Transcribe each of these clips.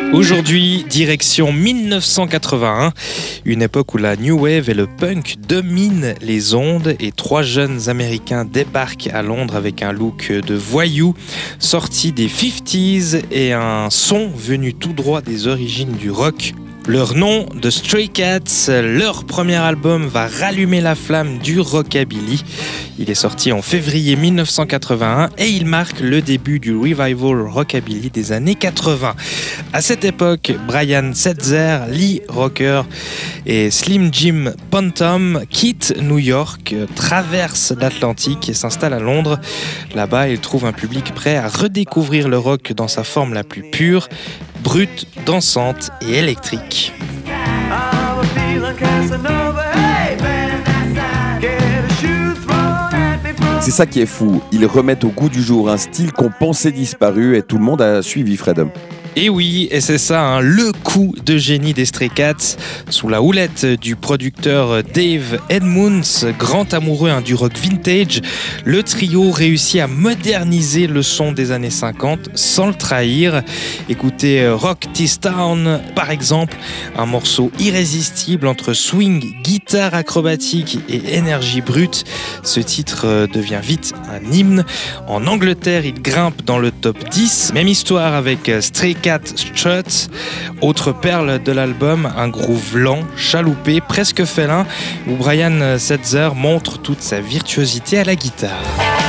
Aujourd'hui, direction 1981, une époque où la New Wave et le punk dominent les ondes et trois jeunes Américains débarquent à Londres avec un look de voyou sorti des 50s et un son venu tout droit des origines du rock. Leur nom, The Stray Cats, leur premier album va rallumer la flamme du rockabilly. Il est sorti en février 1981 et il marque le début du revival rockabilly des années 80. À cette époque, Brian Setzer, Lee Rocker et Slim Jim Phantom quittent New York, traversent l'Atlantique et s'installent à Londres. Là-bas, ils trouvent un public prêt à redécouvrir le rock dans sa forme la plus pure, brute, dansante et électrique. C'est ça qui est fou, ils remettent au goût du jour un style qu'on pensait disparu et tout le monde a suivi, Fred. Et oui, et c'est ça, le coup de génie des Stray Cats, sous la houlette du producteur Dave Edmunds, grand amoureux du rock vintage, le trio réussit à moderniser le son des années 50 sans le trahir. Écoutez Rock This Town, par exemple, un morceau irrésistible entre swing, guitare acrobatique et énergie brute. Ce titre devient vite un hymne. En Angleterre, il grimpe dans le top 10. Même histoire avec Stray Cats Strut, autre perle de l'album, un groove lent, chaloupé, presque félin, où Brian Setzer montre toute sa virtuosité à la guitare.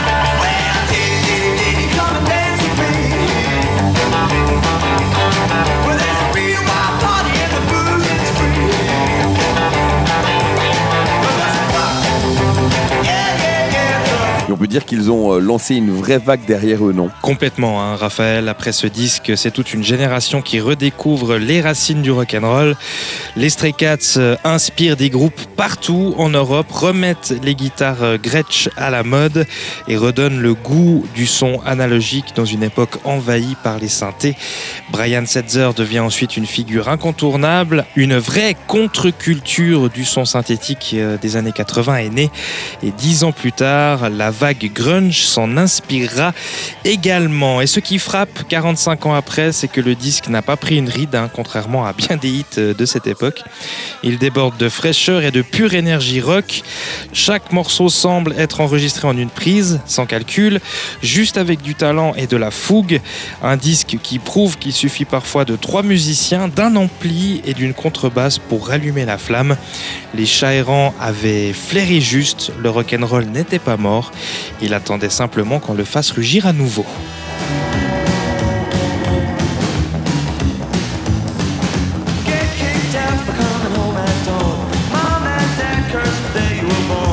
Et on peut dire qu'ils ont lancé une vraie vague derrière eux, non ? Complètement, Raphaël. Après ce disque, c'est toute une génération qui redécouvre les racines du rock'n'roll. Les Stray Cats inspirent des groupes partout en Europe, remettent les guitares Gretsch à la mode et redonnent le goût du son analogique dans une époque envahie par les synthés. Brian Setzer devient ensuite une figure incontournable. Une vraie contre-culture du son synthétique des années 80 est née. Et 10 ans plus tard, la vague grunge s'en inspirera également. Et ce qui frappe 45 ans après, c'est que le disque n'a pas pris une ride, contrairement à bien des hits de cette époque. Il déborde de fraîcheur et de pure énergie rock. Chaque morceau semble être enregistré en une prise, sans calcul, juste avec du talent et de la fougue. Un disque qui prouve qu'il suffit parfois de 3 musiciens, d'un ampli et d'une contrebasse pour rallumer la flamme. Les chats errants avaient flairé juste, le rock'n'roll n'était pas mort. Il attendait simplement qu'on le fasse rugir à nouveau. Get kicked out for coming home at dawn. Mom and dad cursed the day you were born.